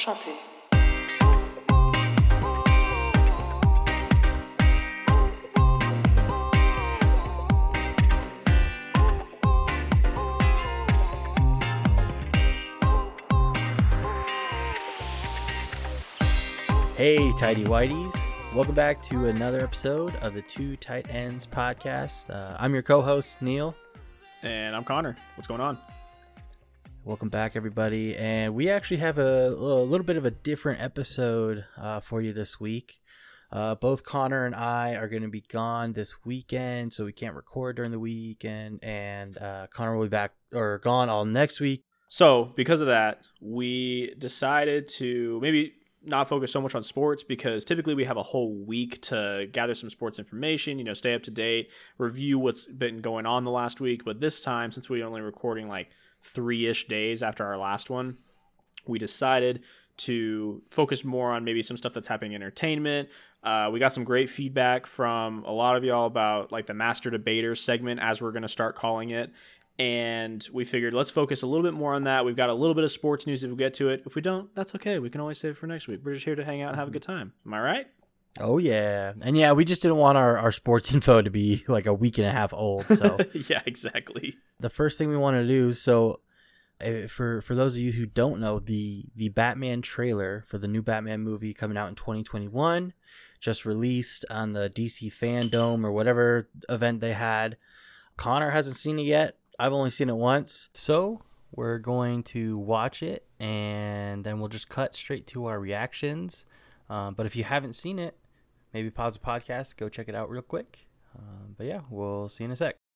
Enchanté. Hey, Tidy Whiteys. Welcome back to another episode of the Two Tight Ends podcast. I'm your co-host, Neil. And I'm Connor. What's going on? Welcome back, everybody. And we actually have a little bit of a different episode for you this week. Both Connor and I are going to be gone this weekend, so we can't record during the weekend. And Connor will be back or gone all next week. So, because of that, we decided to maybe not focus so much on sports, because typically we have a whole week to gather some sports information, stay up to date, review what's been going on the last week. But this time, since we're only recording like 3-ish days after our last one, we decided to focus more on maybe some stuff that's happening in entertainment. We got some great feedback from a lot of y'all about like the Master Debaters segment, as we're going to start calling it. And we figured let's focus a little bit more on that. We've got a little bit of sports news if we get to it. If we don't, that's okay. We can always save it for next week. We're just here to hang out and have a good time. Am I right? Oh, yeah. And yeah, we just didn't want our sports info to be like a week and a half old. So yeah, exactly. The first thing we want to do, so for those of you who don't know, the Batman trailer for the new Batman movie coming out in 2021 just released on the DC Fandom or whatever event they had. Connor hasn't seen it yet. I've only seen it once. So we're going to watch it and then we'll just cut straight to our reactions. But if you haven't seen it, maybe pause the podcast, go check it out real quick. But yeah, we'll see you in a sec.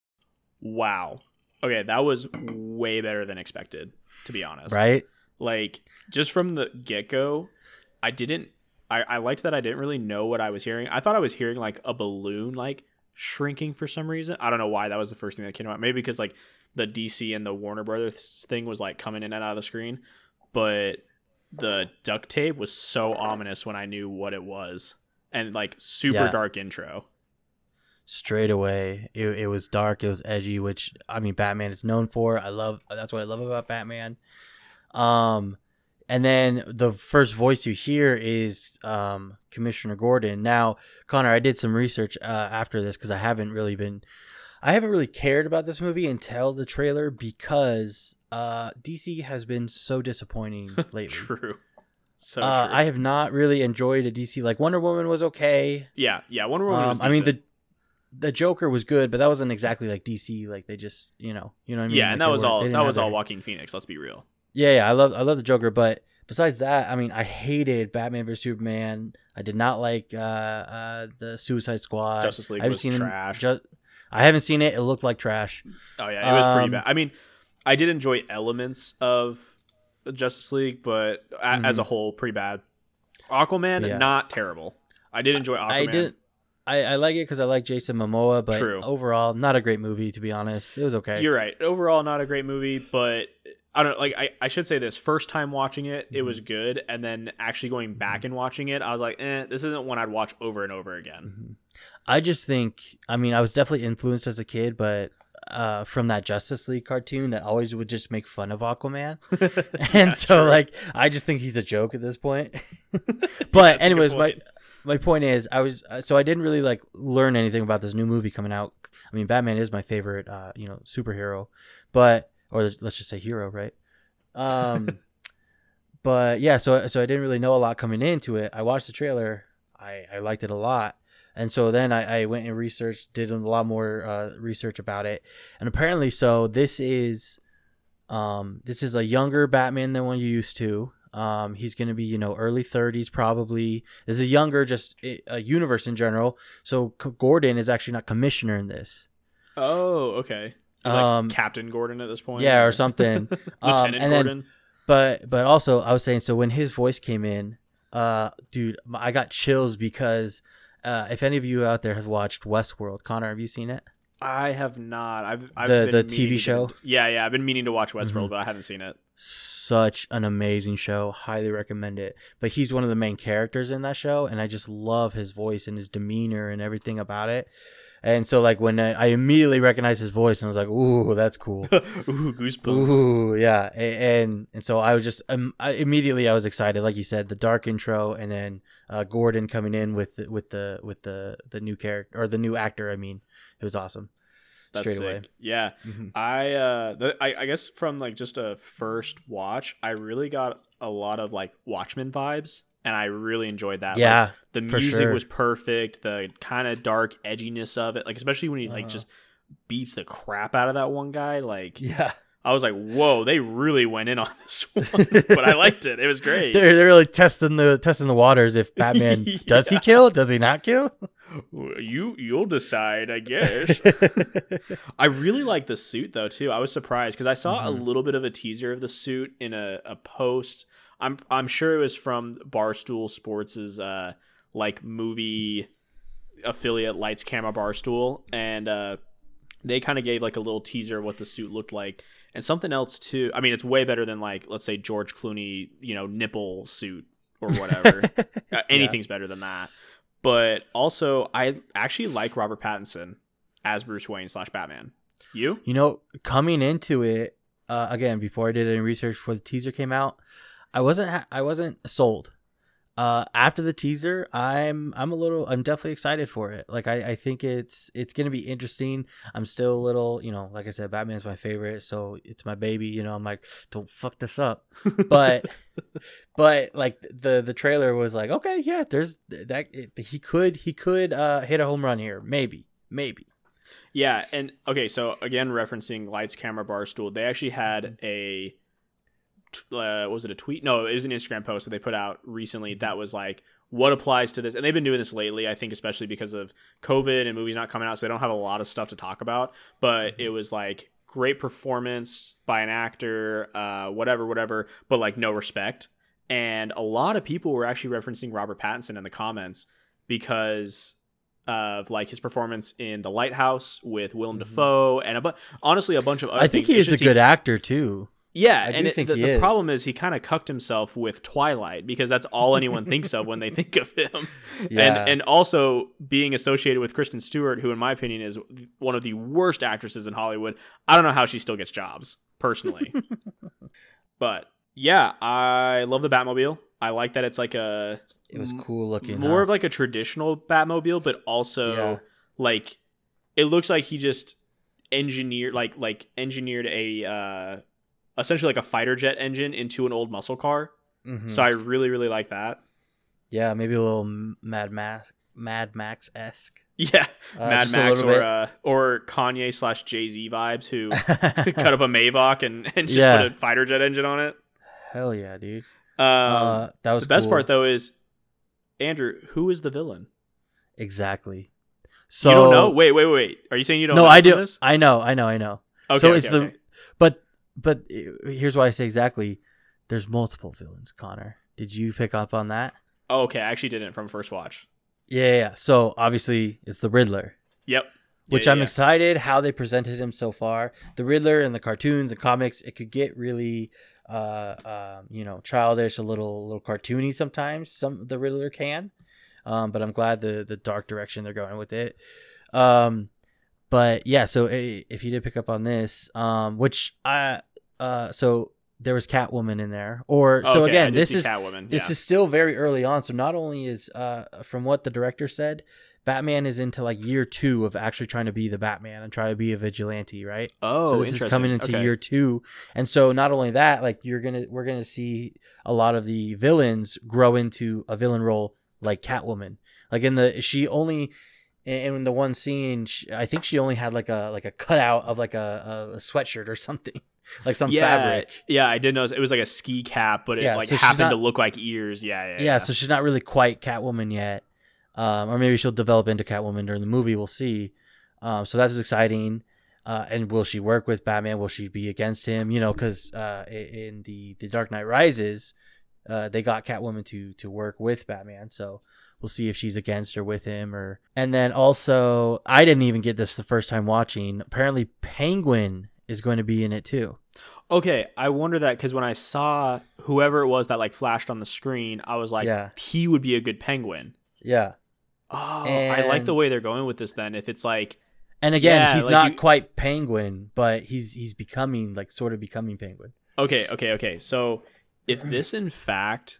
Wow. Okay, that was way better than expected, to be honest. Right? Like, just from the get-go, I liked that I didn't really know what I was hearing. I thought I was hearing like a balloon like shrinking for some reason. I don't know why that was the first thing that came out. Maybe because like the DC and the Warner Brothers thing was like coming in and out of the screen. But the duct tape was so ominous when I knew what it was. And like super dark intro. Straight away, it was dark, it was edgy, which I mean Batman is known for. That's what I love about Batman. And then the first voice you hear is Commissioner Gordon. Now, Connor, I did some research after this because I haven't really cared about this movie until the trailer, because DC has been so disappointing lately. True. So true. I have not really enjoyed a DC. Like Wonder Woman was okay. Yeah, Wonder Woman was decent. I mean the Joker was good, but that wasn't exactly like DC. Like they just you know what I mean. Yeah, like and that was all Joaquin Phoenix. Let's be real. Yeah, I love the Joker, but besides that, I mean, I hated Batman vs Superman. I did not like the Suicide Squad. Justice League was trash. I haven't seen it. It looked like trash. Oh yeah, it was pretty bad. I mean, I did enjoy elements of Justice League, but as a whole, pretty bad. Aquaman, not terrible. I did enjoy Aquaman. I like it because I like Jason Momoa, but True. Overall, not a great movie, to be honest. It was okay. You're right. Overall, not a great movie, but I don't like. I should say this: first time watching it, it was good, and then actually going back and watching it, I was like, this isn't one I'd watch over and over again. I just think, I mean, I was definitely influenced as a kid, but from that Justice League cartoon that always would just make fun of Aquaman, and so true. Like I just think he's a joke at this point. But anyways, my point is, I didn't really like learn anything about this new movie coming out. I mean, Batman is my favorite, superhero, or let's just say hero, right? But yeah, so I didn't really know a lot coming into it. I watched the trailer, I liked it a lot, and so then I went and did a lot more research about it, and apparently, so this is a younger Batman than one you used to. He's going to be, early 30s probably. This is a younger, just a universe in general. So Gordon is actually not commissioner in this. Oh, okay. He's like Captain Gordon at this point. Yeah, or something. Lieutenant Gordon. But also I was saying, so when his voice came in, dude, I got chills because if any of you out there have watched Westworld, Connor, have you seen it? I have not. I've the TV show. Yeah. I've been meaning to watch Westworld, but I haven't seen it. Such an amazing show. Highly recommend it. But he's one of the main characters in that show, and I just love his voice and his demeanor and everything about it. And so like when I immediately recognized his voice and I was like, ooh, that's cool. Ooh, goosebumps. Ooh, yeah. And so I was just immediately I was excited, like you said, the dark intro, and then Gordon coming in with the new character, or the new actor. I mean, it was awesome. That's Straight sick. away. Yeah. Mm-hmm. I guess from like just a first watch, I really got a lot of like Watchmen vibes, and I really enjoyed that. Yeah, like, the music was perfect. The kind of dark edginess of it, like especially when he like just beats the crap out of that one guy. Like, yeah, I was like, whoa, they really went in on this one. But I liked it. It was great. They're really testing the waters. If Batman does he kill? Does he not kill? You'll decide, I guess. I really like the suit though too. I was surprised because I saw a little bit of a teaser of the suit in a post. I'm sure it was from Barstool Sports's like movie affiliate, Lights Camera Barstool, and they kind of gave like a little teaser of what the suit looked like. And something else too. I mean, it's way better than like, let's say, George Clooney, nipple suit or whatever. Anything's better than that. But also, I actually like Robert Pattinson as Bruce Wayne / Batman. You? Coming into it, again, before I did any research before the teaser came out, I wasn't sold. After the teaser, I'm definitely excited for it. Like I think it's gonna be interesting. I'm still a little, like I said, Batman's my favorite, so it's my baby. I'm like, don't fuck this up. But like the trailer was like, okay, yeah, there's that. He could hit a home run here, maybe. Yeah, and okay, so again, referencing Lights Camera Barstool, they actually had a. Was it a tweet? No, it was an Instagram post that they put out recently that was like, what applies to this? And they've been doing this lately, I think, especially because of COVID and movies not coming out, so they don't have a lot of stuff to talk about. But it was like, great performance by an actor, whatever, but like no respect. And a lot of people were actually referencing Robert Pattinson in the comments because of like his performance in The Lighthouse with Willem Dafoe and honestly a bunch of other I think things. he is a good actor too. Yeah, and the problem is he kind of cucked himself with Twilight because that's all anyone thinks of when they think of him. Yeah. And also being associated with Kristen Stewart, who in my opinion is one of the worst actresses in Hollywood. I don't know how she still gets jobs, personally. But yeah, I love the Batmobile. I like that it's like it was cool looking. More of like a traditional Batmobile, but also like it looks like he just engineered a essentially like a fighter jet engine into an old muscle car. Mm-hmm. So I really, really like that. Yeah, maybe a little Mad Max-esque. Yeah, Mad Max or Kanye / Jay-Z vibes who cut up a Maybach and just put a fighter jet engine on it. Hell yeah, dude. That was the best part though is, Andrew, who is the villain? Exactly. So you don't know? Wait. Are you saying you don't know? No, I do. This? I know. Okay, so it's But here's why I say exactly. There's multiple villains, Connor. Did you pick up on that? Oh, okay. I actually didn't from first watch. Yeah. So obviously it's the Riddler. Yep. Which I'm excited how they presented him so far. The Riddler in the cartoons and comics, it could get really, childish, a little cartoony sometimes. The Riddler can, but I'm glad the dark direction they're going with it. But yeah, so if you did pick up on this, so there was Catwoman in there, this is still very early on. So not only is from what the director said, Batman is into like year 2 of actually trying to be the Batman and try to be a vigilante, right? Oh, so this is coming into year 2, and so not only that, like we're gonna see a lot of the villains grow into a villain role, like Catwoman, like in the one scene, I think she only had like a cutout of like a sweatshirt or something, like some fabric. Yeah, I did notice it was like a ski cap, but it happened to look like ears. Yeah. So she's not really quite Catwoman yet, or maybe she'll develop into Catwoman during the movie. We'll see. So that's exciting. And will she work with Batman? Will she be against him? Because in the Dark Knight Rises, they got Catwoman to work with Batman. So we'll see if she's against or with him. And then also, I didn't even get this the first time watching. Apparently, Penguin is going to be in it too. Okay, I wonder that because when I saw whoever it was that like flashed on the screen, I was like, he would be a good Penguin. Yeah. Oh, I like the way they're going with this. Then, if it's like, and again, yeah, he's like not you- quite Penguin, but he's becoming like sort of becoming Penguin. okay. So, if this in fact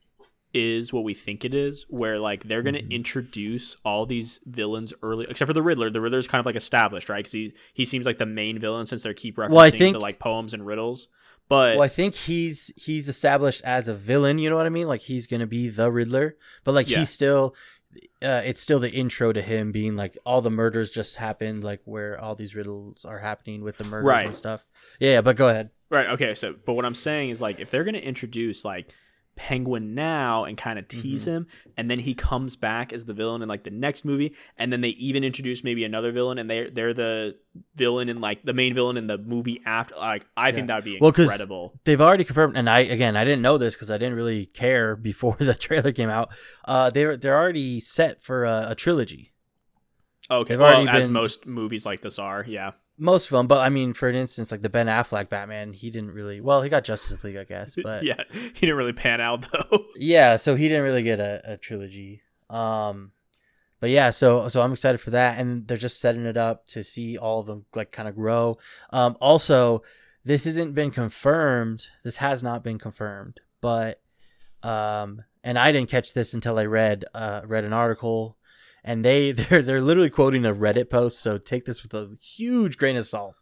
is what we think it is, where like they're gonna introduce all these villains early, except for the Riddler. The Riddler's kind of like established, right? Because he seems like the main villain since they keep referencing the like poems and riddles. But Well, I think he's established as a villain. You know what I mean? Like he's gonna be the Riddler, but like he's still, it's still the intro to him being like all the murders just happened, like where all these riddles are happening with the murders and stuff. Yeah, but go ahead. right, okay. So, but what I'm saying is like if they're gonna introduce like Penguin now and kind of tease him, and then he comes back as the villain in like the next movie, and then they even introduce maybe another villain, and they're the villain in like the main villain in the movie after. Like I think that would be incredible. They've already confirmed, and I didn't know this because I didn't really care before the trailer came out. They're already set for a trilogy. Okay, as most movies like this are, yeah. Most of them, but I mean, for an instance, like the Ben Affleck Batman, he didn't really. Well, he got Justice League, I guess, but yeah, he didn't really pan out though. Yeah, so he didn't really get a trilogy. But yeah, so I'm excited for that, and they're just setting it up to see all of them like kind of grow. Also, this hasn't been confirmed. This has not been confirmed, but and I didn't catch this until I read an article. And they're literally quoting a Reddit post, so take this with a huge grain of salt.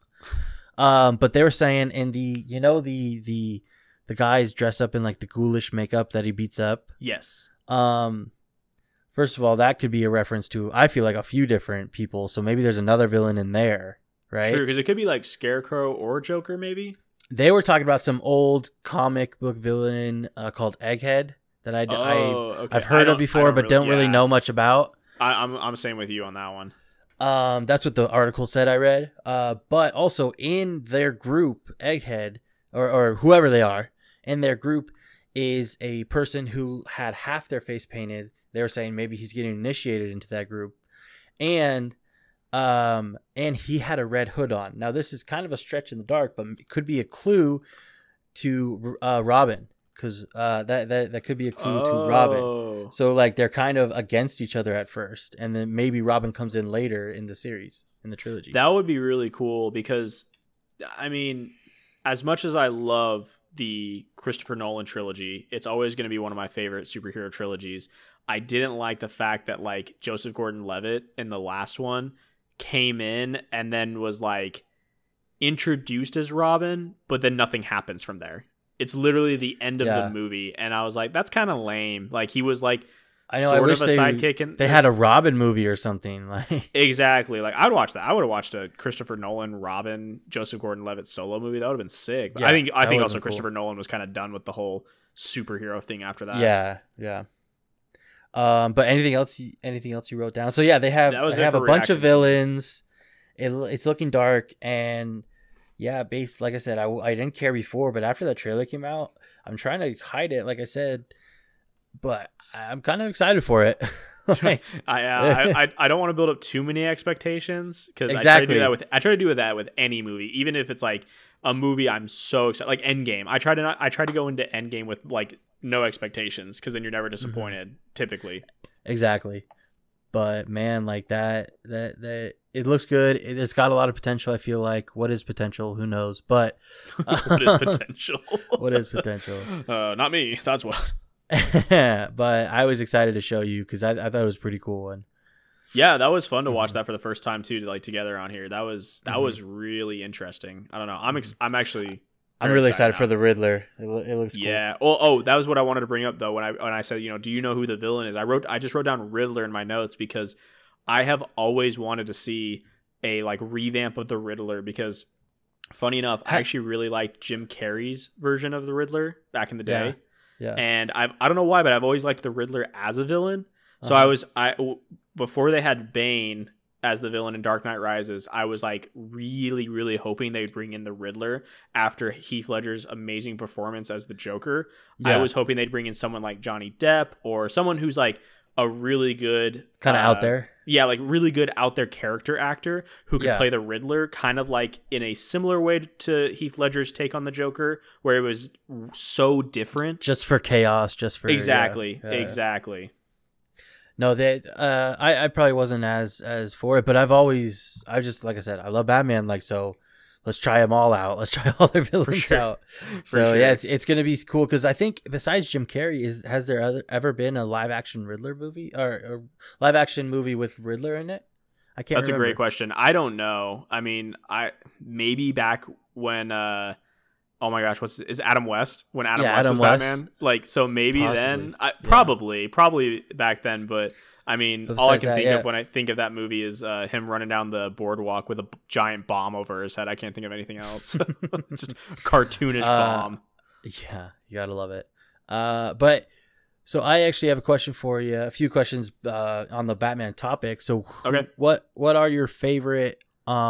But they were saying in the guys dress up in like the ghoulish makeup that he beats up. Yes. First of all, that could be a reference to, I feel like, a few different people. So maybe there's another villain in there, right? Sure, because it could be like Scarecrow or Joker, maybe. They were talking about some old comic book villain called Egghead that I've heard of before, but don't really know much about. I'm same with you on that one. That's what the article said I read. But also in their group, Egghead or whoever they are, in their group is a person who had half their face painted. They were saying maybe he's getting initiated into that group, and he had a red hood on. Now this is kind of a stretch in the dark, but it could be a clue to Robin. Because that could be a clue to Robin. So like they're kind of against each other at first, and then maybe Robin comes in later in the series, in the trilogy. That would be really cool because, I mean, as much as I love the Christopher Nolan trilogy, it's always going to be one of my favorite superhero trilogies. I didn't like the fact that like Joseph Gordon-Levitt in the last one came in and then was like introduced as Robin, but then nothing happens from there. It's literally the end of the movie, and I was like, "That's kind of lame." Like he was like, sort of a sidekick, and they had a Robin movie or something. Like exactly. Like I'd watch that. I would have watched a Christopher Nolan, Robin, Joseph Gordon-Levitt solo movie. That would have been sick. But yeah, I think also cool. Christopher Nolan was kind of done with the whole superhero thing after that. Yeah. But anything else you wrote down? So yeah, they have a bunch of villains. It's looking dark, and yeah, like I said, I didn't care before, but after that trailer came out, I'm trying to hide it, like I said, but I'm kind of excited for it. I don't want to build up too many expectations because exactly. I try to do that with any movie, even if it's like a movie I'm so excited, like Endgame. I try to go into Endgame with like no expectations because then you're never disappointed typically. Exactly. But man, like that it looks good. It's got a lot of potential. I feel like. What is potential? Who knows? But what is potential? What is potential? Not me. That's what. But I was excited to show you because I thought it was a pretty cool one. Yeah, that was fun to watch that for the first time too, like together on here. That was really interesting. I don't know. I'm really excited for the Riddler. It looks cool. Yeah. Oh, that was what I wanted to bring up though when I said, do you know who the villain is? I just wrote down Riddler in my notes because I have always wanted to see a like revamp of the Riddler because funny enough, I actually really liked Jim Carrey's version of the Riddler back in the day. Yeah. And I don't know why, but I've always liked the Riddler as a villain. So before they had Bane as the villain in Dark Knight Rises, I was like really, really hoping they would bring in the Riddler after Heath Ledger's amazing performance as the Joker. Yeah. I was hoping they'd bring in someone like Johnny Depp or someone who's like a really good kind of out there. Yeah, like really good out there character actor who could play the Riddler kind of like in a similar way to Heath Ledger's take on the Joker, where it was so different. Just for chaos, just for Exactly. No, they. I probably wasn't as for it, but I just like I said, I love Batman. Like so, let's try them all out. Let's try all their villains sure. out. For So sure. yeah, it's gonna be cool because I think besides Jim Carrey, has there ever been a live action Riddler movie or live action movie with Riddler in it? I can't. That's remember. a great question. I don't know. I mean, I maybe back when oh my gosh, is Adam West when Adam West Adam was West. Batman? Like, so maybe Possibly. then, Yeah. probably back then. But I mean, But all I besides can that, think yeah. of when I think of that movie is him running down the boardwalk with a giant bomb over his head. I can't think of anything else. Just a cartoonish bomb. Yeah, you gotta love it. But so I actually have a question for you. A few questions on the Batman topic. So, Okay. what are your favorite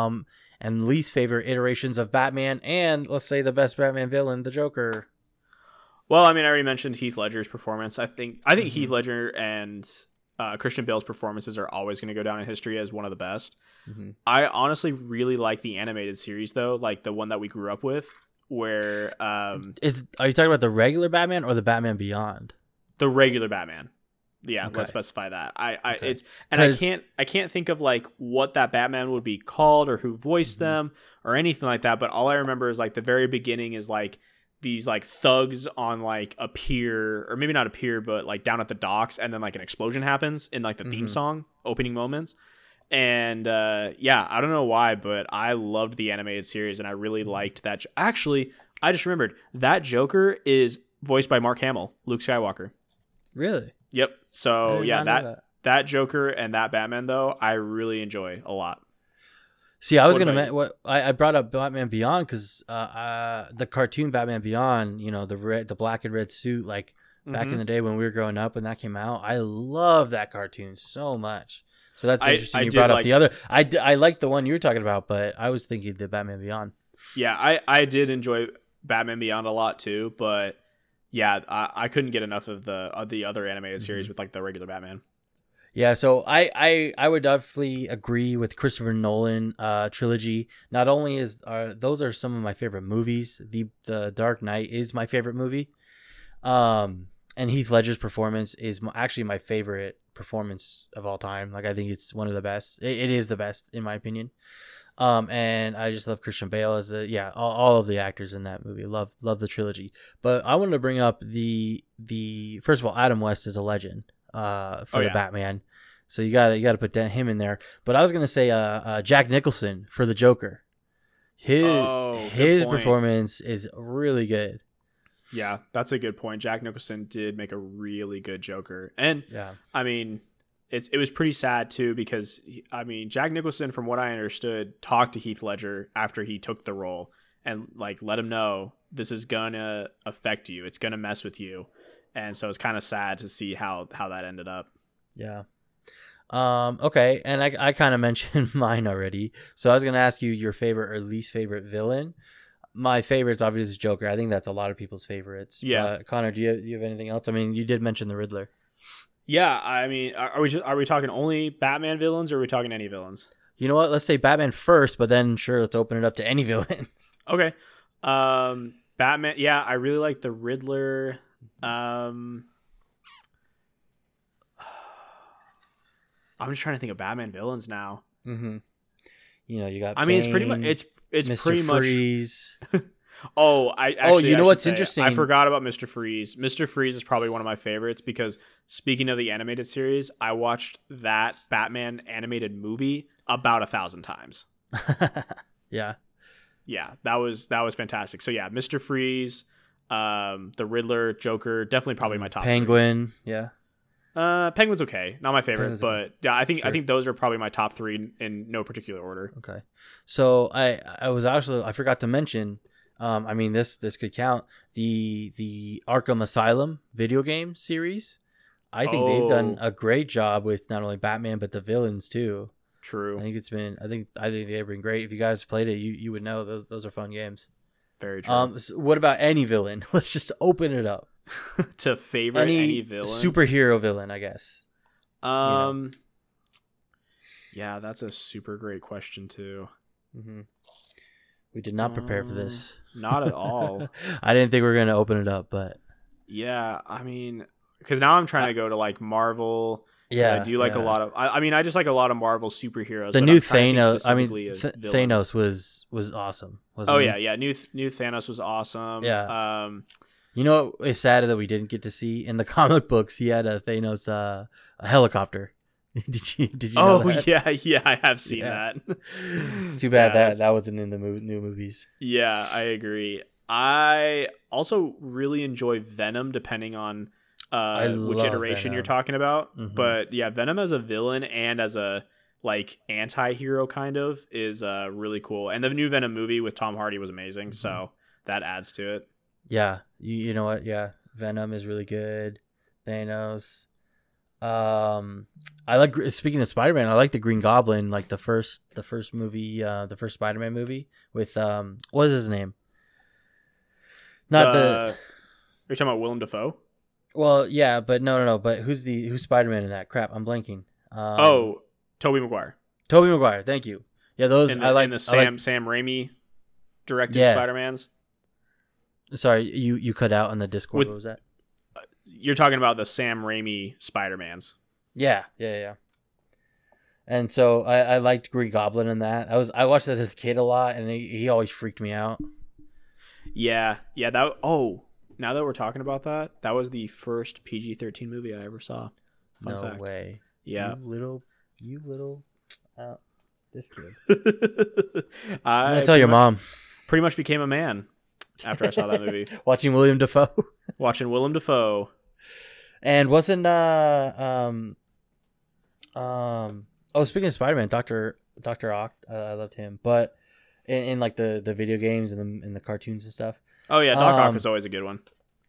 and least favorite iterations of Batman, and let's say the best Batman villain, the Joker? Well, I mean, I already mentioned Heath Ledger's performance. I think Mm-hmm. Heath Ledger and Christian Bale's performances are always going to go down in history as one of the best. Mm-hmm. I honestly really like the animated series though, like the one that we grew up with, where Are you talking about the regular Batman or the Batman Beyond? the regular Batman. Yeah, Okay. let's specify that. Okay. It's and I can't think of like what that Batman would be called or who voiced them or anything like that. But all I remember is like the very beginning is like these like thugs on like a pier, or maybe not a pier, but like down at the docks, and then like an explosion happens in like the theme song opening moments. And yeah, I don't know why, but I loved the animated series and I really liked that. Actually, I just remembered that Joker is voiced by Mark Hamill, Luke Skywalker. Really? Yep. I So did yeah, not know that Joker and that Batman though, I really enjoy a lot. See, I was What gonna about you? I brought up Batman Beyond because the cartoon Batman Beyond, you know, the black and red suit, like back in Mhm. the day when we were growing up when that came out, I love that cartoon so much. So that's I- interesting. I You did brought up like- the other. I like the one you were talking about, but I was thinking the Batman Beyond. Yeah, I did enjoy Batman Beyond a lot too, but yeah, I couldn't get enough of the other animated series with like the regular Batman. Yeah, so I would definitely agree with Christopher Nolan trilogy. Not only is those are some of my favorite movies. The Dark Knight is my favorite movie. And Heath Ledger's performance is actually my favorite performance of all time. Like I think it's one of the best. It is the best in my opinion. And I just love Christian Bale as all of the actors in that movie. Love the trilogy. But I wanted to bring up the first of all, Adam West is a legend for the Batman. So you gotta put him in there. But I was gonna say Jack Nicholson for the Joker. Good His point. performance is really good. Yeah, that's a good point. Jack Nicholson did make a really good Joker, and Yeah. I mean, it was pretty sad too because I mean, Jack Nicholson, from what I understood, talked to Heath Ledger after he took the role and like let him know this is gonna affect you, it's gonna mess with you, and so it's kind of sad to see how that ended up. Yeah. Okay, and I kind of mentioned mine already. So I was gonna ask you your favorite or least favorite villain. My favorite's obviously Joker. I think that's a lot of people's favorites. Yeah. But Connor, do you have anything else? I mean, you did mention the Riddler. Yeah, I mean, are we talking only Batman villains, or are we talking any villains? You know what? Let's say Batman first, but then sure, let's open it up to any villains. Okay. Batman. Yeah, I really like the Riddler. I'm just trying to think of Batman villains now. Mm-hmm. You know, you got. I mean, it's pretty Bane, much it's Mr. pretty Freeze. much. Oh, you know I what's should say, interesting? I forgot about Mr. Freeze. Mr. Freeze is probably one of my favorites because speaking of the animated series, I watched that Batman animated movie about 1,000 times. Yeah. Yeah, that was fantastic. So yeah, Mr. Freeze, the Riddler, Joker, definitely probably my top Penguin. Yeah. three. Penguin's okay, not my favorite, Penguin's but yeah, I Sure. think those are probably my top three in no particular order. Okay. So I forgot to mention. I mean this could count the Arkham Asylum video game series. I think they've done a great job with not only Batman but the villains too. True, I think they've been great. If you guys played it, you would know those are fun games. very true. So what about any villain? Let's just open it up. To favorite any villain, superhero villain, I guess. Yeah, that's a super great question too. Mm-hmm. We did not prepare for this. Not at all. I didn't think we were gonna open it up, but Yeah, I mean, because now I'm trying to go to like Marvel I do like a lot of. I mean, I just like a lot of Marvel superheroes. The but new I'm trying to think Thanos. I mean, specifically of Thanos villains. was awesome. Oh yeah. New Thanos was awesome. Yeah. You know what is sad that we didn't get to see in the comic books? He had a Thanos a helicopter. Did you know that? yeah, I have seen that. It's too bad that wasn't in the new movies. Yeah, I agree. I also really enjoy Venom, depending on which iteration Venom. you're talking about. Mhm. But yeah, Venom as a villain and as a like anti-hero kind of is really cool. And the new Venom movie with Tom Hardy was amazing, so that adds to it. Yeah, you know what? Yeah, Venom is really good. Thanos. I like, speaking of Spider-Man, I like the Green Goblin, like the first movie, the first Spider-Man movie with what is his name? Not Are you talking about Willem Dafoe? Well, yeah, but no. But who's Spider-Man in that? Crap, I'm blanking. Tobey Maguire. Tobey Maguire. Thank you. Yeah, those I like. Sam Raimi directed Spider-Mans. Sorry, you cut out on the Discord. What was that? You're talking about the Sam Raimi Spider-Mans. Yeah. And so I liked Green Goblin in that. I watched that as a kid a lot, and he always freaked me out. Yeah. Now that we're talking about that, that was the first PG-13 movie I ever saw. Fun fact. Way. Yeah. You little. This kid. I'm gonna tell your mom. Pretty much became a man after I saw that movie. Watching Willem Dafoe. And wasn't speaking of Spider-Man, Dr. Oct, I loved him, but in like the video games and in the cartoons and stuff. Oh yeah, Doc Ock is always a good one.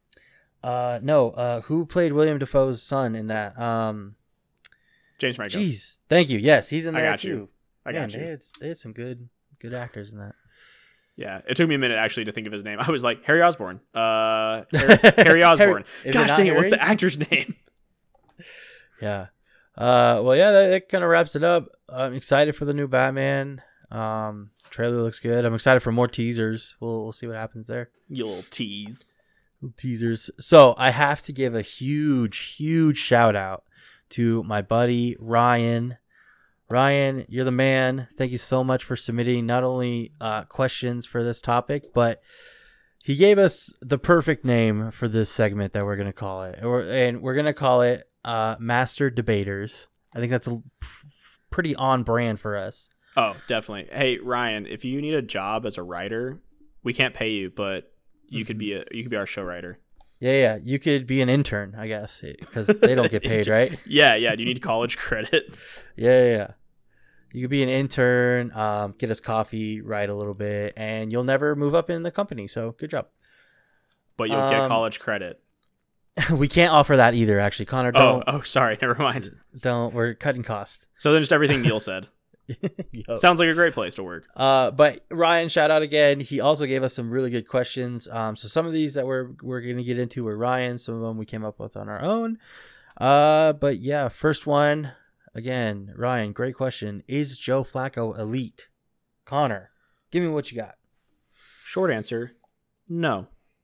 Who played William Dafoe's son in that? James Franco. Jeez, thank you. Yes, he's in there too. I got you. They had some good actors in that. Yeah, it took me a minute actually to think of his name. I was like, Harry Osborn. Harry Osborn. Gosh dang it, what's the actor's name? Yeah. Well, yeah, that kind of wraps it up. I'm excited for the new Batman. Trailer looks good. I'm excited for more teasers. We'll see what happens there. You little tease. Little teasers. So I have to give a huge shout out to my buddy Ryan. Ryan, you're the man. Thank you so much for submitting not only questions for this topic, but he gave us the perfect name for this segment that we're going to call it. And we're going to call it Master Debaters. I think that's pretty on brand for us. Oh, definitely. Hey, Ryan, if you need a job as a writer, we can't pay you, but you could be our show writer. Yeah. You could be an intern, I guess, because they don't get paid, right? Yeah. Do you need college credit? Yeah. You could be an intern, get us coffee, write a little bit, and you'll never move up in the company. So good job. But you'll get college credit. We can't offer that either, actually. Connor, don't. Oh, sorry. Never mind. Don't. We're cutting costs. So then just everything Neil said. Sounds like a great place to work. But Ryan, shout out again. He also gave us some really good questions. So some of these that we're going to get into were Ryan. Some of them we came up with on our own. But yeah, first one. Again, Ryan, great question. Is Joe Flacco elite? Connor, give me what you got. Short answer, no.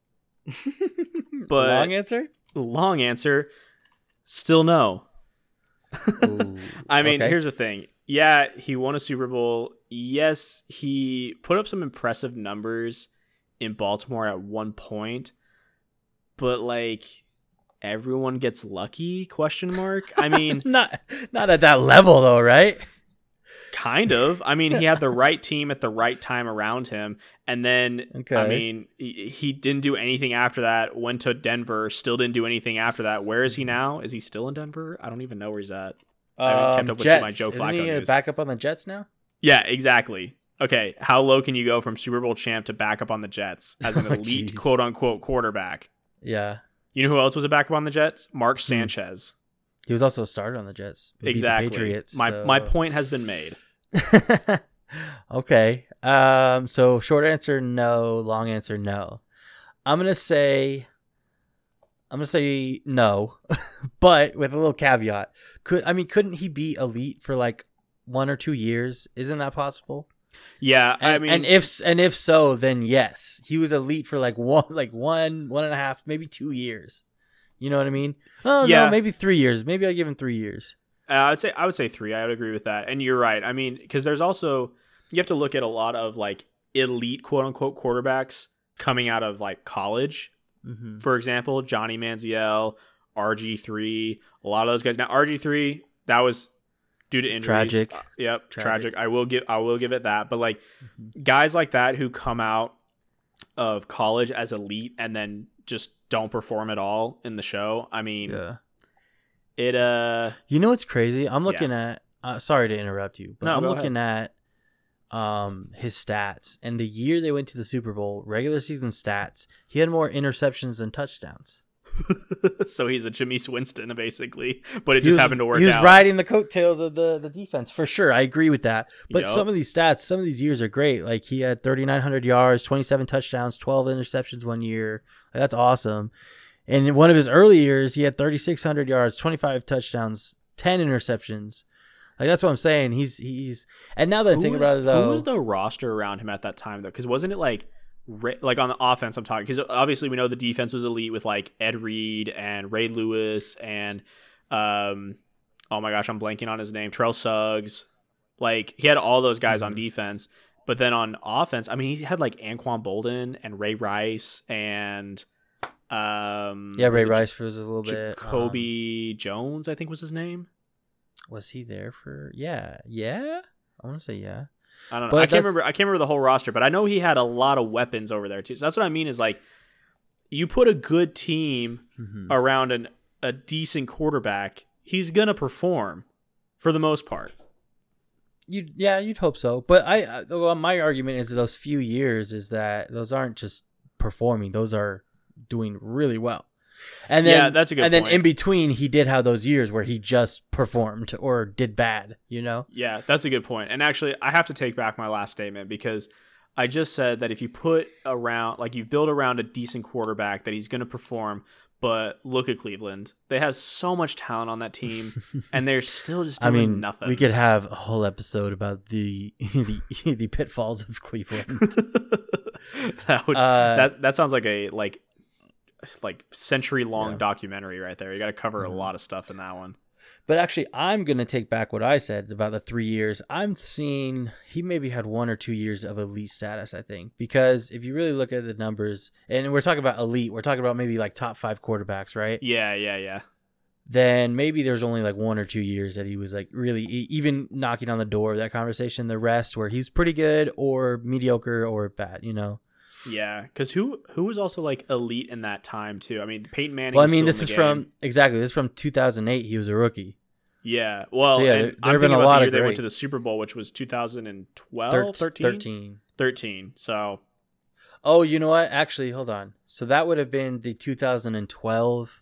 But long answer, still no. Ooh, I mean, Here's the thing. Yeah, he won a Super Bowl. Yes, he put up some impressive numbers in Baltimore at one point. But like, everyone gets lucky? ? I mean, not at that level though, right? Kind of. I mean, he had the right team at the right time around him, and then I mean, he didn't do anything after that. Went to Denver, still didn't do anything after that. Where is he now? Is he still in Denver? I don't even know where he's at. I haven't kept up with my Joe Flacco news. Isn't he back up on the Jets now? Yeah, exactly. Okay, how low can you go from Super Bowl champ to back up on the Jets as an elite quote unquote quarterback? Yeah. You know who else was a backup on the Jets? Mark Sanchez. He was also a starter on the Jets. Exactly. The Patriots, my point has been made. Okay. So short answer no, long answer no. I'm gonna say no, but with a little caveat. Couldn't he be elite for like 1 or 2 years? Isn't that possible? Yeah, and if so, then yes, he was elite for like one and a half, maybe 2 years. You know what I mean? Oh yeah, no, maybe 3 years. Maybe I give him 3 years. I would say 3. I would agree with that. And you're right. I mean, because there's also, you have to look at a lot of like elite quote unquote quarterbacks coming out of like college. Mm-hmm. For example, Johnny Manziel, RG3, a lot of those guys. Now RG3, that was due to injuries. Tragic. Yep, tragic. I will give it that. But like guys like that who come out of college as elite and then just don't perform at all in the show. I mean, it you know what's crazy? I'm looking at sorry to interrupt you, but No, I'm go looking at his stats, and the year they went to the Super Bowl, regular season stats, he had more interceptions than touchdowns. So he's a Jameis Winston basically, but it just happened to work out. He was riding the coattails of the defense for sure. I agree with that. But Yep. some of these stats, some of these years are great. Like he had 3,900 yards, 27 touchdowns, 12 interceptions one year. Like, that's awesome. And in one of his early years, he had 3,600 yards, 25 touchdowns, 10 interceptions. Like that's what I'm saying. He's and now that I think about it though, who was the roster around him at that time though? Because wasn't it like on the offense? I'm talking because obviously we know the defense was elite with like Ed Reed and Ray Lewis and oh my gosh, I'm blanking on his name. Terrell Suggs. Like he had all those guys on defense, but then on offense, I mean he had like Anquan Bolden and Ray Rice and Ray Rice was a little bit. Jacoby Jones, I think was his name. Was he there for? Yeah. I want to say yeah. I don't know. But I can't remember the whole roster, but I know he had a lot of weapons over there too. So that's what I mean is like you put a good team around a decent quarterback, he's gonna perform for the most part. You'd hope so. But my argument is those few years is that those aren't just performing; those are doing really well. And then, that's a good point. And then in between, he did have those years where he just performed or did bad, you know? Yeah, that's a good point. And actually, I have to take back my last statement because I just said that if you put around, like you build around a decent quarterback that he's going to perform, but look at Cleveland. They have so much talent on that team and they're still just doing nothing. We could have a whole episode about the pitfalls of Cleveland. That sounds like a century-long documentary right there. You got to cover a lot of stuff in that one. But actually, I'm going to take back what I said about the 3 years. I'm seeing he maybe had 1 or 2 years of elite status, I think. Because if you really look at the numbers, and we're talking about elite, we're talking about maybe like top 5 quarterbacks, right? Yeah. Then maybe there's only like 1 or 2 years that he was like really even knocking on the door of that conversation. The rest where he's pretty good or mediocre or bad, you know? Yeah, because who was also like elite in that time too? I mean, Peyton Manning. Well, I mean, this is from 2008. He was a rookie. Yeah, well, so, and there have been a lot of. They went to the Super Bowl, which was 2012, 13. So, oh, you know what? Actually, hold on. So that would have been the 2012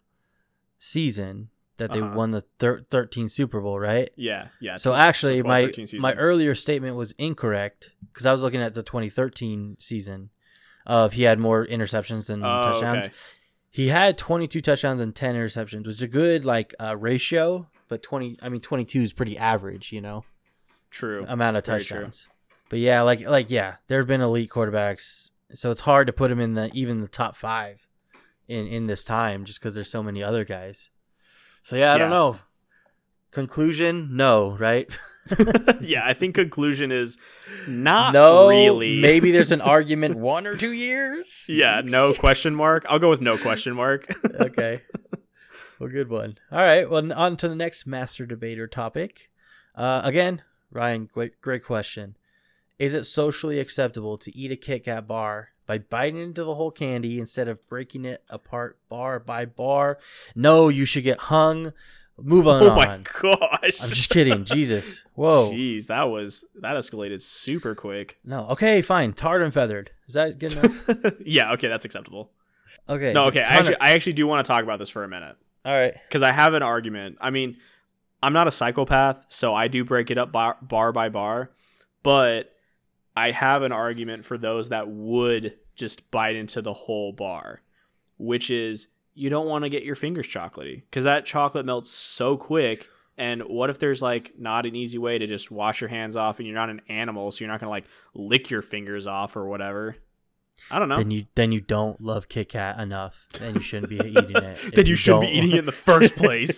season that they won the 13 Super Bowl, right? Yeah. So actually, my earlier statement was incorrect because I was looking at the 2013 season. He had more interceptions than touchdowns. Okay. He had 22 touchdowns and 10 interceptions, which is a good ratio. But 22 is pretty average, you know. True. Amount of touchdowns. But yeah, there have been elite quarterbacks, so it's hard to put him in even the top 5 in this time, just because there's so many other guys. So I don't know. Conclusion, no, right? Yeah, I think conclusion is not really. Maybe there's an argument 1 or 2 years. Yeah, no question mark. I'll go with no question mark. Okay. Well, good one. All right. Well, on to the next master debater topic. Again, Ryan, great question. Is it socially acceptable to eat a Kit Kat bar by biting into the whole candy instead of breaking it apart bar by bar? No, you should get hung. Move on. Oh my gosh. I'm just kidding. Jesus. Whoa. Jeez, that escalated super quick. No. Okay, fine. Tarred and feathered. Is that good enough? Yeah, okay, that's acceptable. Okay. No, okay. I actually do want to talk about this for a minute. All right. Because I have an argument. I mean, I'm not a psychopath, so I do break it up bar by bar, but I have an argument for those that would just bite into the whole bar, which is you don't want to get your fingers chocolatey because that chocolate melts so quick. And what if there's like not an easy way to just wash your hands off and you're not an animal, so you're not going to like lick your fingers off or whatever? I don't know. Then you don't love Kit Kat enough. Then you shouldn't be eating it. Then you shouldn't be eating it in the first place.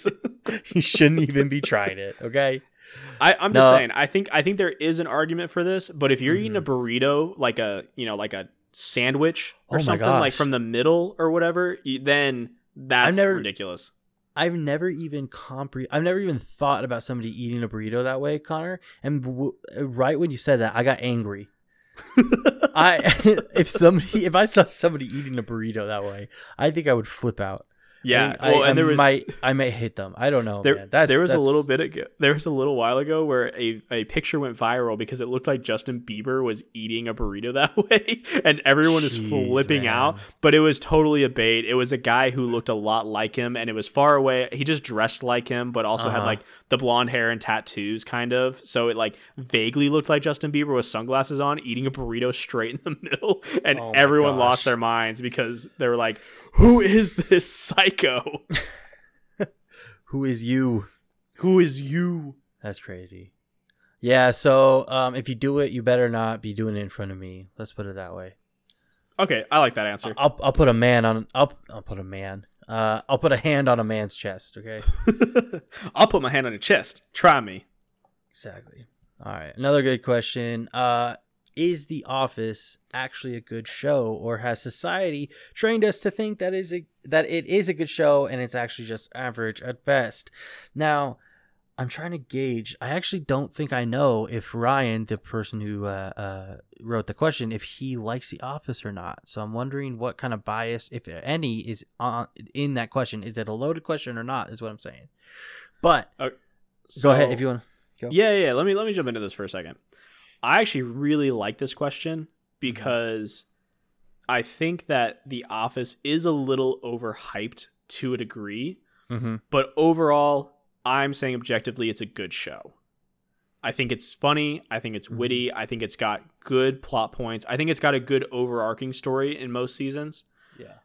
You shouldn't even be trying it. Okay. I'm just saying. I think there is an argument for this, but if you're eating a burrito like a sandwich or something like from the middle or whatever, then that's ridiculous. I've never even thought about somebody eating a burrito that way, Connor. And right when you said that, I got angry. If I saw somebody eating a burrito that way, I think I would flip out. Yeah, I might hit them. I don't know. Man. There was a little while ago where a picture went viral because it looked like Justin Bieber was eating a burrito that way, and everyone is flipping out. But it was totally a bait. It was a guy who looked a lot like him, and it was far away. He just dressed like him, but also had like the blonde hair and tattoos, kind of. So it like vaguely looked like Justin Bieber with sunglasses on, eating a burrito straight in the middle, and everyone lost their minds because they were like, "Who is this psycho? Who is you? Who is you?" That's crazy. Yeah, so if you do it, you better not be doing it in front of me. Let's put it that way. Okay, I like that answer. I'll put a man on. I'll put a man. I'll put a hand on a man's chest. Okay. I'll put my hand on your chest. Try me. Exactly. All right. Another good question. Is The Office actually a good show, or has society trained us to think that it is a good show and it's actually just average at best? Now, I'm trying to gauge. I actually don't think I know if Ryan, the person who wrote the question, if he likes The Office or not. So I'm wondering what kind of bias, if any, is in that question. Is it a loaded question or not, is what I'm saying. But go ahead if you want to go. Yeah. Let me jump into this for a second. I actually really like this question because I think that The Office is a little overhyped to a degree, but overall, I'm saying objectively it's a good show. I think it's funny. I think it's witty. I think it's got good plot points. I think it's got a good overarching story in most seasons. Yeah.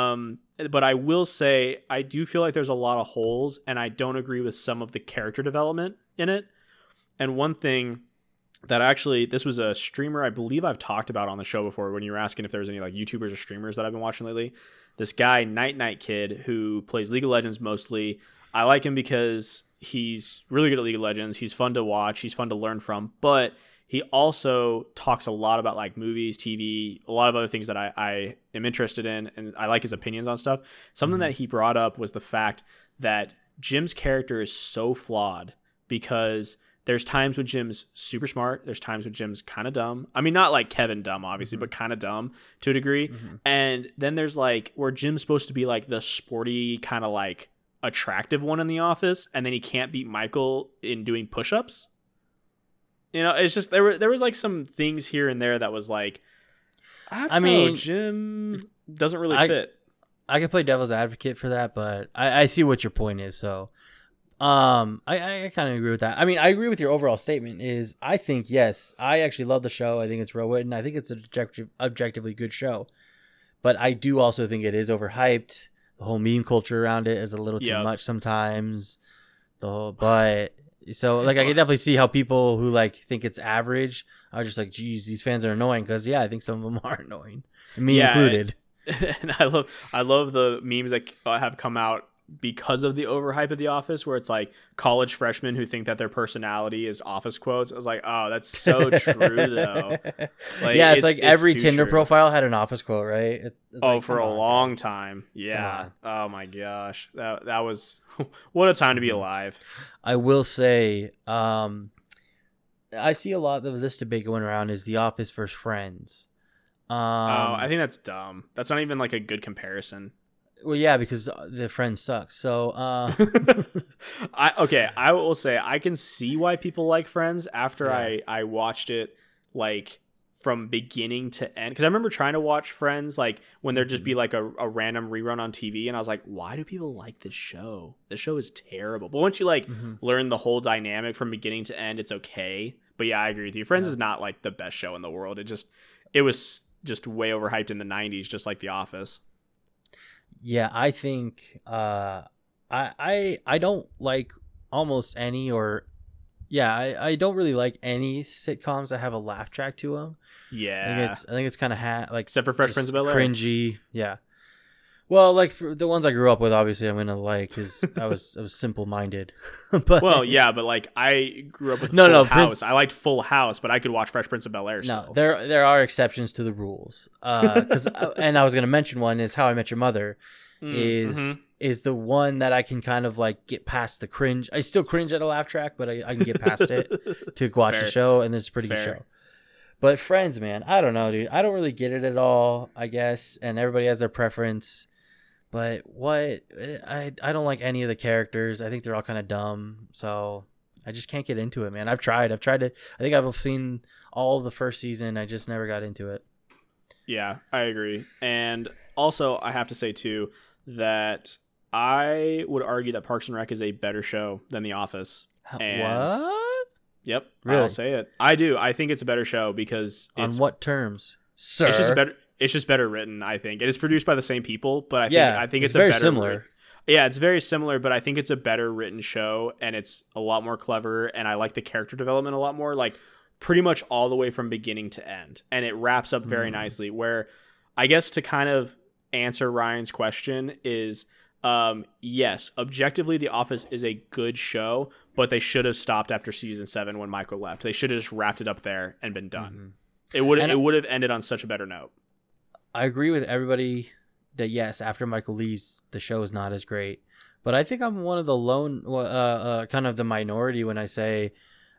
But I will say I do feel like there's a lot of holes, and I don't agree with some of the character development in it. And one thing that actually, this was a streamer I believe I've talked about on the show before when you were asking if there's any like YouTubers or streamers that I've been watching lately. This guy, Night Kid, who plays League of Legends mostly. I like him because he's really good at League of Legends. He's fun to watch. He's fun to learn from. But he also talks a lot about like movies, TV, a lot of other things that I am interested in, and I like his opinions on stuff. Something that he brought up was the fact that Jim's character is so flawed because there's times when Jim's super smart. There's times when Jim's kind of dumb. I mean, not like Kevin dumb, obviously, but kind of dumb to a degree. And then there's like where Jim's supposed to be like the sporty kind of like attractive one in the office, and then he can't beat Michael in doing push-ups. You know, it's just there was like some things here and there that was like, I mean, Jim doesn't really fit. I could play devil's advocate for that, but I see what your point is. So, I kind of agree with that. I mean, I agree with your overall statement. Is I think yes, I actually love the show. I think it's well written. I think it's an objectively good show, but I do also think it is overhyped. The whole meme culture around it is a little too much sometimes. So like I can definitely see how people who like think it's average are just like, geez, these fans are annoying, because I think some of them are annoying, me included. And I love the memes that have come out because of the overhype of The Office, where it's like college freshmen who think that their personality is Office quotes. I was like, oh, that's so true though. Like, yeah, it's like every Tinder profile had an Office quote, right? It's for a long time. Yeah. Oh my gosh, that was what a time to be alive. I will say, I see a lot of this debate going around is The Office versus Friends. I think that's dumb. That's not even like a good comparison. Well, yeah, because the Friends suck. So, I will say I can see why people like Friends after I watched it like from beginning to end. Because I remember trying to watch Friends like when there'd just be like a random rerun on TV, and I was like, why do people like this show? This show is terrible. But once you like learn the whole dynamic from beginning to end, it's okay. But yeah, I agree with you. Friends is not like the best show in the world. It was just way overhyped in the 90s, just like The Office. Yeah, I think I don't like almost any, I don't really like any sitcoms that have a laugh track to them. Yeah, I think it's kind of like except for Fresh Prince of Bel-Air, cringy. Yeah, Well, like for the ones I grew up with, obviously I'm gonna like because I was simple minded. But Well, yeah, but like I grew up with No, Full no, House. I liked Full House, but I could watch Fresh Prince of Bel Air no, still. there are exceptions to the rules. And I was gonna mention one is How I Met Your Mother is the one that I can kind of like get past the cringe. I still cringe at a laugh track, but I can get past it to watch the show, and it's a pretty good show. But Friends, man, I don't know, dude. I don't really get it at all, I guess, and everybody has their preference. But I don't like any of the characters. I think they're all kind of dumb, so I just can't get into it, man. I've tried to. I think I've seen all of the first season. I just never got into it. Yeah, I agree. And also, I have to say too that I would argue that Parks and Rec is a better show than The Office. And what? Yep, Really? I'll say it. I do. I think it's a better show because On what terms, sir? It's just better written. I think it is produced by the same people, but I think it's very a better similar. Yeah, it's very similar, but I think it's a better written show, and it's a lot more clever, and I like the character development a lot more, like pretty much all the way from beginning to end, and it wraps up very nicely. Where I guess to kind of answer Ryan's question is, yes, objectively, The Office is a good show, but they should have stopped after season 7 when Michael left. They should have just wrapped it up there and been done. It would have ended on such a better note. I agree with everybody that yes, after Michael leaves, the show is not as great. But I think I'm one of the lone, kind of the minority when I say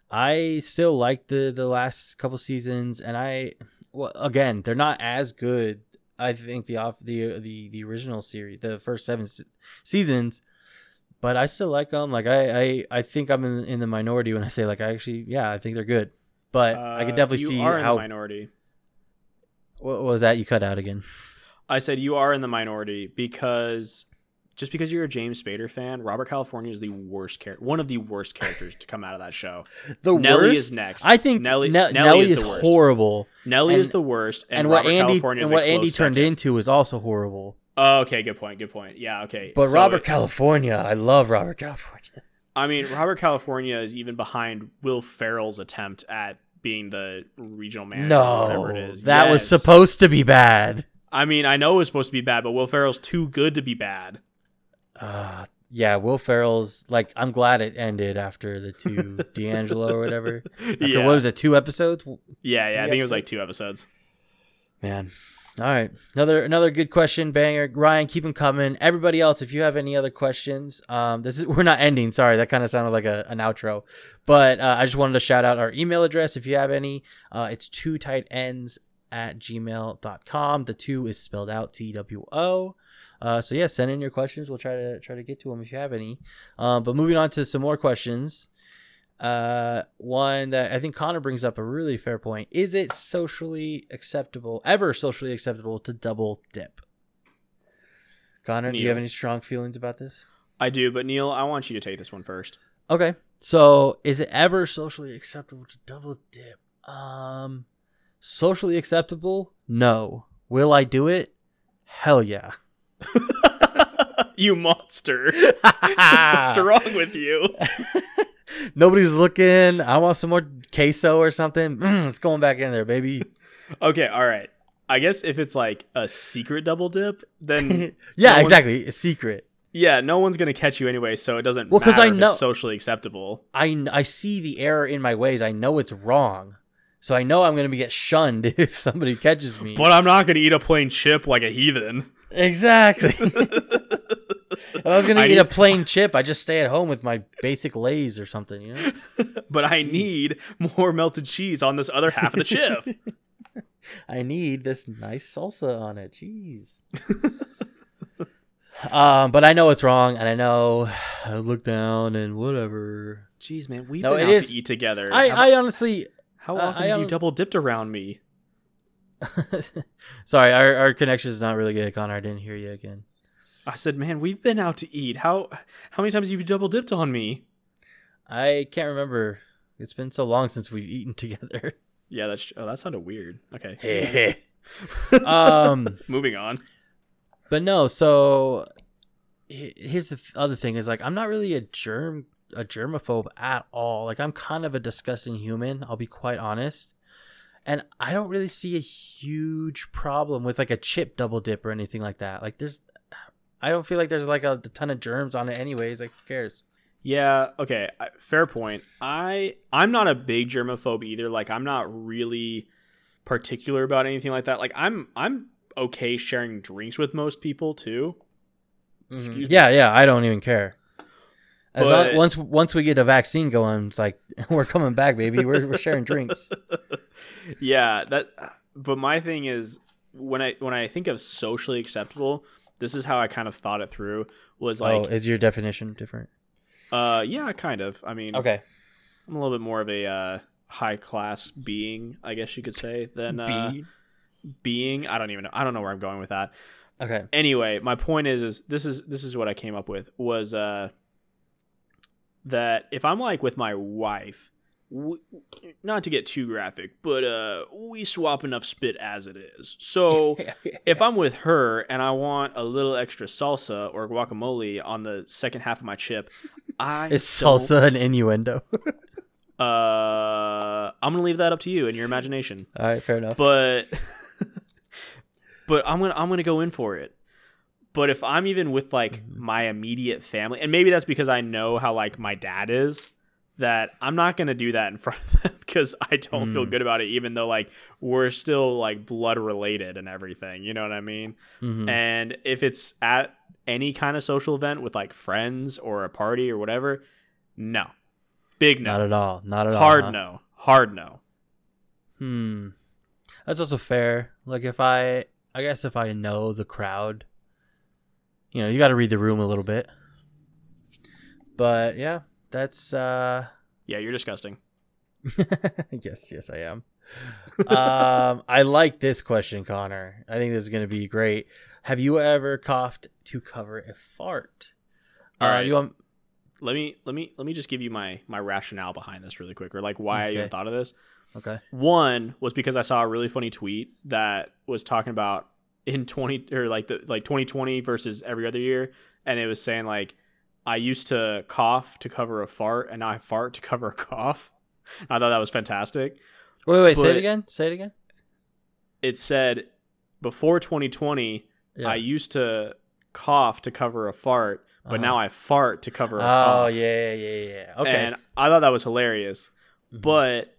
I still like the last couple seasons, and again, they're not as good. I think the original series, the first 7 seasons, but I still like them. Like I think I'm in the minority when I say like I think they're good. But I could definitely see how in how the minority. What was that? You cut out again. I said you are in the minority because just because you're a James Spader fan, Robert California is one of the worst characters to come out of that show. Nelly is next. I think Nelly is horrible. Nelly is the worst, and what Andy turned into is also horrible. Oh, okay, good point. Yeah, okay. But Robert California, I love Robert California. I mean, Robert California is even behind Will Ferrell's attempt at being the regional manager or whatever it is. That was supposed to be bad. I mean, I know it was supposed to be bad, but Will Ferrell's too good to be bad. Yeah, Will Ferrell's like, I'm glad it ended after the 2 D'Angelo or whatever. What was it, 2 episodes? Yeah, I think it was like 2 episodes. Man. All right. Another good question, banger. Ryan, keep them coming. Everybody else, if you have any other questions, we're not ending. Sorry, that kind of sounded like an outro. But I just wanted to shout out our email address if you have any. It's 2tightends@gmail.com. The 2 is spelled out TWO. So yeah, send in your questions. We'll try to get to them if you have any. But moving on to some more questions. One that I think Connor brings up a really fair point. Is it ever socially acceptable to double dip? Connor, do you have any strong feelings about this? I do, but Neil, I want you to take this one first. Okay. So is it ever socially acceptable to double dip? Socially acceptable? No. Will I do it? Hell yeah. You monster. What's wrong with you? Nobody's looking. I want some more queso or something. It's going back in there, baby. Okay, all right. I guess if it's like a secret double dip, then yeah, exactly. It's secret. Yeah, no one's gonna catch you anyway, so it doesn't matter if it's socially acceptable. I see the error in my ways. I know it's wrong, so I know I'm gonna get shunned if somebody catches me. But I'm not gonna eat a plain chip like a heathen. Exactly. If I was gonna eat a plain chip, I just stay at home with my basic Lay's or something, you know. But I need more melted cheese on this other half of the chip. I need this nice salsa on it. Jeez. But I know it's wrong, and I know I look down and whatever. Jeez, man, we've been out to eat together. I honestly, how often have you double dipped around me? Sorry, our connection is not really good, Connor. I didn't hear you again. I said, man, we've been out to eat. How many times have you double dipped on me? I can't remember. It's been so long since we've eaten together. Yeah, that sounded weird. Okay. Moving on. But no, so here's the other thing is like I'm not really a germaphobe at all. Like I'm kind of a disgusting human, I'll be quite honest. And I don't really see a huge problem with like a chip double dip or anything like that. Like I don't feel like there's like a ton of germs on it anyways. Like, who cares? Yeah, okay, fair point. I'm not a big germaphobe either. Like, I'm not really particular about anything like that. Like, I'm okay sharing drinks with most people too. Excuse me. Yeah, I don't even care. But, once we get a vaccine going, it's like we're coming back, baby. We're sharing drinks. Yeah, but my thing is when I think of socially acceptable, this is how I kind of thought it through. Was like, is your definition different? Yeah, kind of. I mean, okay, I'm a little bit more of a high class being, I guess you could say, than being. I don't know where I'm going with that. Okay. Anyway, my point is this is what I came up with was that if I'm like with my wife, not to get too graphic, but we swap enough spit as it is. So if I'm with her and I want a little extra salsa or guacamole on the second half of my chip, is salsa an innuendo? I'm gonna leave that up to you and your imagination. All right, fair enough. But I'm gonna go in for it. But if I'm even with like my immediate family, and maybe that's because I know how like my dad is, that I'm not gonna do that in front of them because I don't feel good about it, even though like we're still like blood related and everything. You know what I mean? Mm-hmm. And if it's at any kind of social event with like friends or a party or whatever, no, big no, not at all, hard no, hard no. That's also fair. Like I guess if I know the crowd, you know, you got to read the room a little bit. But yeah, that's yeah, you're disgusting. yes, I am. I like this question, Connor. I think this is going to be great. Have you ever coughed to cover a fart? All right. Let me just give you my rationale behind this really quick, or like why I even thought of this. Okay. One was because I saw a really funny tweet that was talking about in 2020 versus every other year, and it was saying like, I used to cough to cover a fart, and now I fart to cover a cough. I thought that was fantastic. Wait, say it again. It said before 2020, I used to cough to cover a fart, but now I fart to cover a cough. Oh, yeah. Okay. And I thought that was hilarious. Mm-hmm. But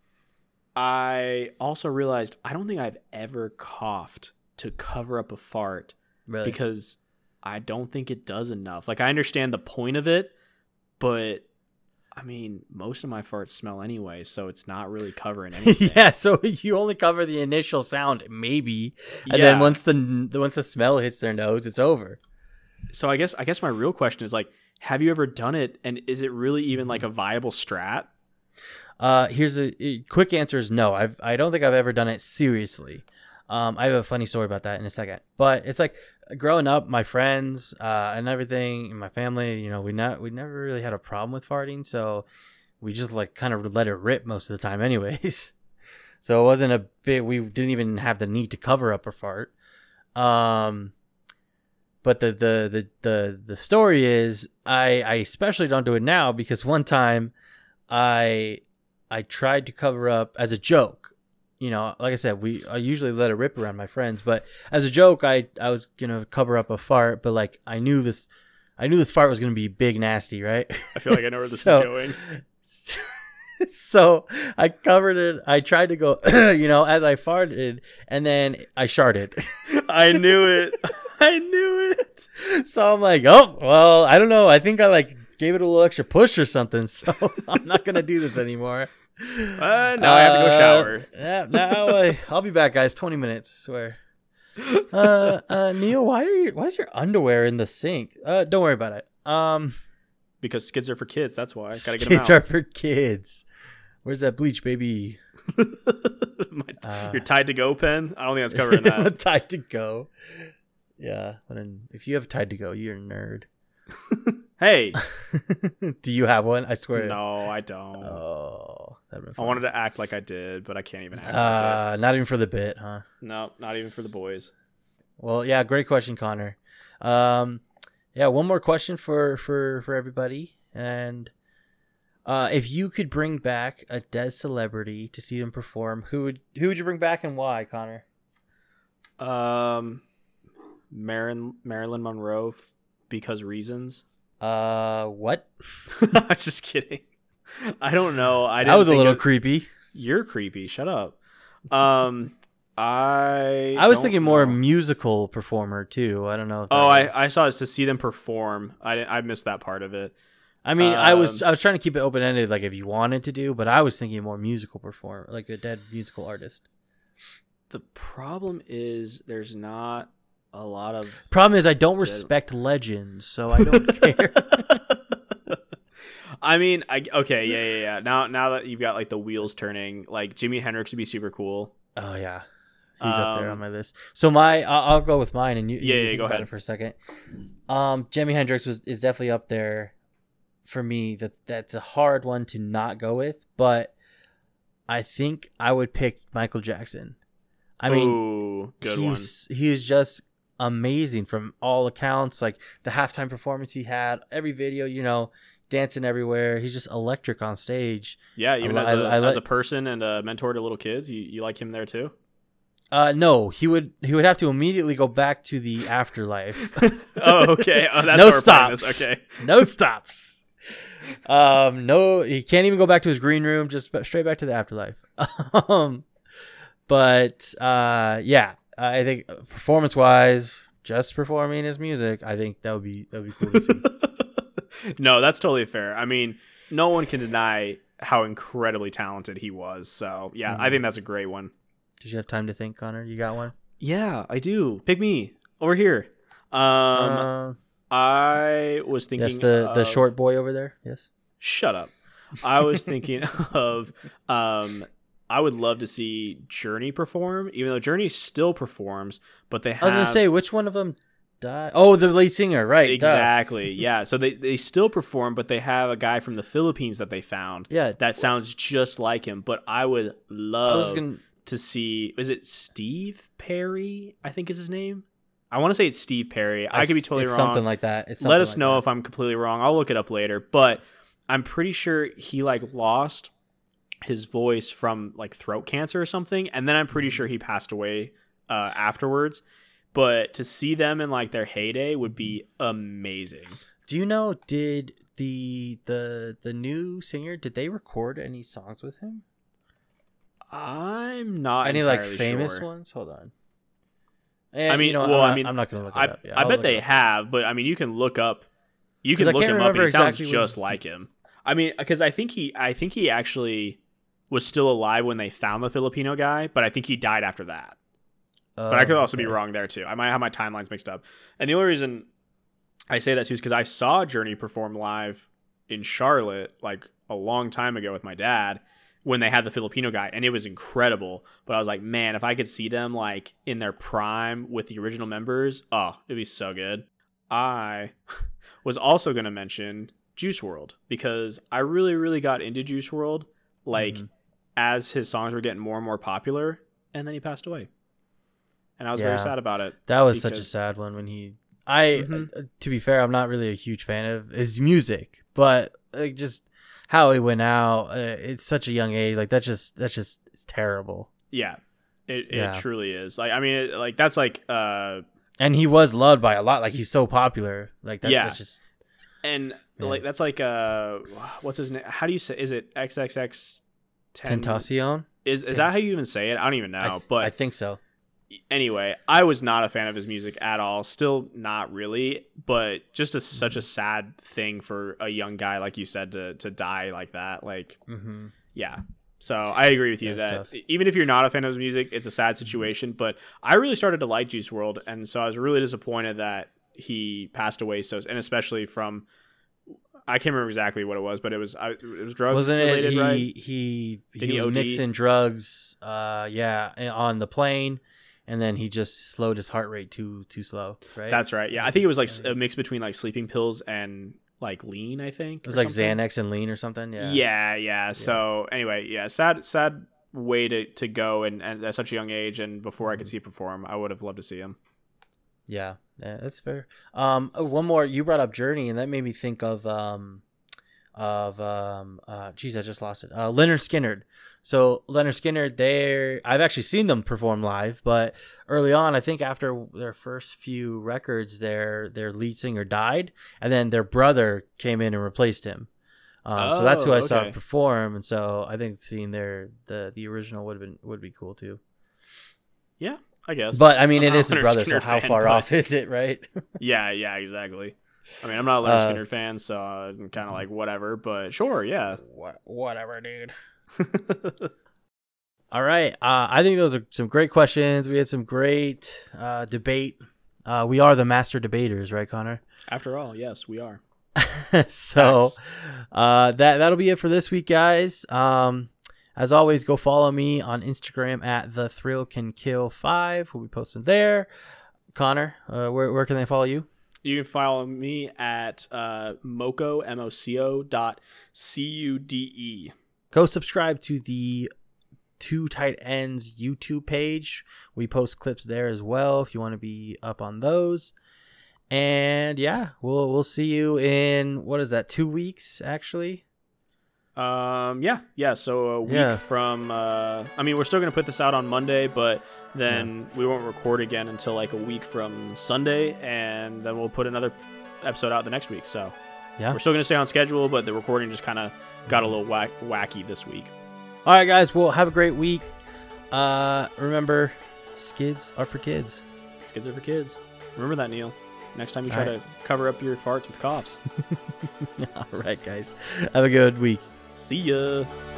I also realized I don't think I've ever coughed to cover up a fart. Really? Because I don't think it does enough. Like, I understand the point of it, but I mean, most of my farts smell anyway, so it's not really covering anything. Yeah, so you only cover the initial sound, maybe, and then once the smell hits their nose, it's over. So I guess my real question is like, have you ever done it, and is it really even like a viable strat? Here's a quick answer: is no. I don't think I've ever done it seriously. I have a funny story about that in a second, but it's like growing up, my friends and everything, and my family, you know, we never really had a problem with farting, so we just like kind of let it rip most of the time, anyways. So it wasn't a big. We didn't even have the need to cover up a fart. But the story is, I especially don't do it now because one time I tried to cover up as a joke. You know, like I said, I usually let it rip around my friends, but as a joke, I was gonna cover up a fart, but like I knew this fart was gonna be big nasty, right? I feel like I know where this is going. So I covered it. I tried to go, you know, as I farted, and then I sharted. I knew it. So I'm like, oh well, I don't know. I think I like gave it a little extra push or something. So I'm not gonna do this anymore. Now I have to go shower. Yeah, now I'll be back, guys. 20 minutes, I swear. Neil, why is your underwear in the sink? Don't worry about it. Because skids are for kids. That's why. Gotta get them out. Skids are for kids. Where's that bleach, baby? Your Tide to Go pen? I don't think that's covering that. Tide to Go. Yeah. If you have Tide to Go, you're a nerd. Hey. Do you have one? I swear. No, I don't. Oh, that'd been fun. I wanted to act like I did, but I can't even act like it. Not even for the bit, huh? No, not even for the boys. Well, yeah, great question, Connor. Yeah, one more question for everybody. And if you could bring back a dead celebrity to see them perform, who would you bring back and why, Connor? Marilyn Monroe because reasons. What? I'm just kidding. I don't know. That was a little creepy. You're creepy. Shut up. I was thinking more musical performer too. I don't know. If I saw it to see them perform. I missed that part of it. I mean, I was trying to keep it open ended, like if you wanted to do, but I was thinking more musical performer, like a dead musical artist. The problem is there's not a lot of. Problem is I don't respect legends, so I don't care. I mean, okay, yeah. Now that you've got like the wheels turning, like Jimi Hendrix would be super cool. Oh yeah, he's up there on my list. So I'll go with mine, and you think go about ahead it for a second. Jimi Hendrix is definitely up there for me. That's a hard one to not go with, but I think I would pick Michael Jackson. I mean, good one. He was just amazing from all accounts. Like the halftime performance he had, every video, dancing everywhere. He's just electric on stage. Yeah, even as a person and a mentor to little kids, you like him there too? No, he would have to immediately go back to the afterlife. Oh, okay. Oh, that's no stops. Okay, no stops. No, he can't even go back to his green room. Just straight back to the afterlife. But yeah, I think performance-wise, just performing his music, I think that would be cool to see. No, that's totally fair. I mean, no one can deny how incredibly talented he was. So yeah, I think that's a great one. Did you have time to think, Connor? You got one? Yeah, I do. Pick me over here. I was thinking. Yes, the short boy over there. Yes. Shut up. I was thinking of. I would love to see Journey perform, even though Journey still performs, but they have. I was gonna say, which one of them died? Oh, the lead singer, right? Exactly. Yeah. So they still perform, but they have a guy from the Philippines that they found. Yeah. That sounds just like him. But I would love to see. Is it Steve Perry? I think is his name. I want to say it's Steve Perry. I could be totally wrong. Something like that. Let us know if I'm completely wrong. I'll look it up later. But I'm pretty sure he lost his voice from throat cancer or something, and then I'm pretty sure he passed away afterwards. But to see them in their heyday would be amazing. Do you know, did the new singer, did they record any songs with him? I'm not any entirely famous sure. ones. Hold on. And, I'm not gonna look it up. I bet they have, but I mean, you can look up. You can look him up, and he sounds just like him. I mean, because I think he actually was still alive when they found the Filipino guy, but I think he died after that. But I could also be wrong there too. I might have my timelines mixed up. And the only reason I say that too is because I saw Journey perform live in Charlotte a long time ago with my dad when they had the Filipino guy, and it was incredible. But I was like, man, if I could see them in their prime with the original members, oh, it'd be so good. I was also going to mention Juice WRLD because I really, really got into Juice WRLD as his songs were getting more and more popular, and then he passed away. And I was very sad about it. That was such a sad one when he... to be fair, I'm not really a huge fan of his music, but just how he went out, it's such a young age. That's just it's terrible. Yeah, it truly is. That's and he was loved by a lot. He's so popular. That's just... And that's what's his name? How do you say? Is it XXX Tentacion? Is that how you even say it? I don't even know. But I think so. Anyway, I was not a fan of his music at all. Still not really, but just such a sad thing for a young guy, like you said, to die like that. Yeah. So I agree with you that even if you're not a fan of his music, it's a sad situation. But I really started to like Juice WRLD, and so I was really disappointed that he passed away. And especially from, I can't remember exactly what it was, but it was drugs. Wasn't related, it? Right? He was mixing drugs. On the plane. And then he just slowed his heart rate too slow, right? That's right. Yeah, I think it was a mix between sleeping pills and lean. I think it was Xanax and lean or something. Yeah. Yeah. So anyway, yeah, sad way to go, and at such a young age, and before I could see him perform, I would have loved to see him. Yeah, that's fair. One more. You brought up Journey, and that made me think of of geez, I just lost it. Leonard Skinner. So Leonard Skinner, I've actually seen them perform live, but early on, I think after their first few records, their lead singer died, and then their brother came in and replaced him. So that's who I saw perform, and so I think seeing the original would be cool too. Yeah, I guess. But I mean, it is his brother, so how far off is it, right? yeah, exactly. I mean, I'm not a Leonard Skinner fan, so I'm kind of like whatever. But sure, yeah, whatever, dude. All right, I think those are some great questions. We had some great debate. We are the master debaters, right, Connor? After all, yes, we are. So that'll be it for this week, guys. As always, go follow me on Instagram at The Thrill Can Kill 5. We'll be posting there. Connor, where can they follow you? You can follow me at moco MOCO.CUDE. Go subscribe to the Two Tight Ends YouTube page. We post clips there as well if you want to be up on those. And yeah, we'll see you in, what is that, 2 weeks actually? Yeah. So a week from, I mean, we're still going to put this out on Monday, but then we won't record again until like a week from Sunday, and then we'll put another episode out the next week. So we're still going to stay on schedule, but the recording just kind of got a little wacky this week. All right, guys. Well, have a great week. Remember, skids are for kids. Skids are for kids. Remember that, Neil. Next time you try to cover up your farts with coughs. All right, guys. Have a good week. See ya.